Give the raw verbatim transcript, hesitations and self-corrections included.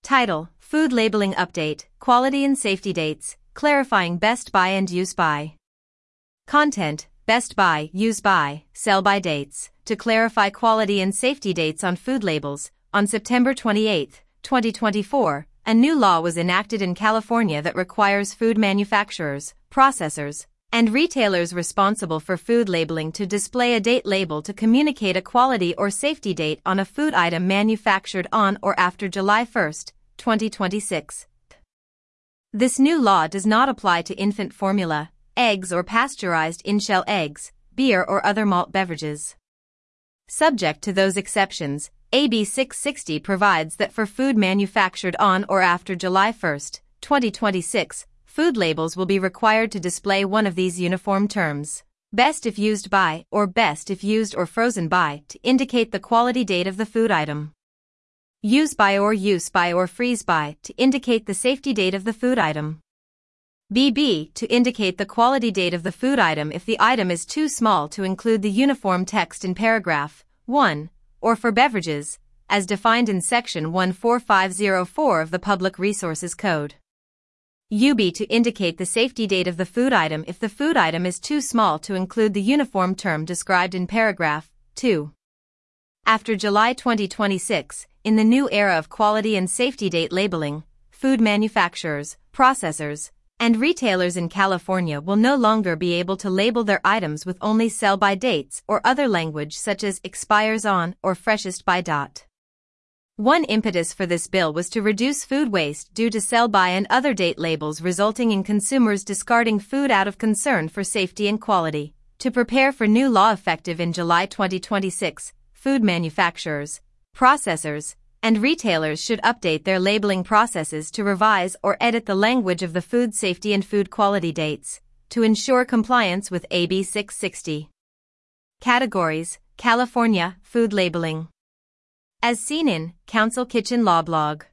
Title: Food Labeling Update, Quality and Safety Dates, clarifying best by and use by. Content: best by, use by, sell by dates, to clarify quality and safety dates on food labels. On September twenty-eighth, twenty twenty-four, a new law was enacted in California that requires food manufacturers, processors, and retailers responsible for food labeling to display a date label to communicate a quality or safety date on a food item manufactured on or after July first, twenty twenty-six. This new law does not apply to infant formula, eggs or pasteurized in-shell eggs, beer or other malt beverages. Subject to those exceptions, A B six sixty provides that for food manufactured on or after July first, twenty twenty-six, food labels will be required to display one of these uniform terms: best if used by or best if used or frozen by, to indicate the quality date of the food item. Use by or use by or freeze by, to indicate the safety date of the food item. B B, to indicate the quality date of the food item if the item is too small to include the uniform text in paragraph one, or for beverages, as defined in section one four five zero four of the Public Resources Code. U B, to indicate the safety date of the food item if the food item is too small to include the uniform term described in paragraph two. After July twenty twenty-six, in the new era of quality and safety date labeling, food manufacturers, processors, and retailers in California will no longer be able to label their items with only sell-by dates or other language such as expires on or freshest by. One impetus for this bill was to reduce food waste due to sell-by and other date labels resulting in consumers discarding food out of concern for safety and quality. To prepare for new law effective in July twenty twenty-six, food manufacturers, processors, and retailers should update their labeling processes to revise or edit the language of the food safety and food quality dates, to ensure compliance with A B six sixty. Categories: California, food labeling. As seen in Council Kitchen Law Blog.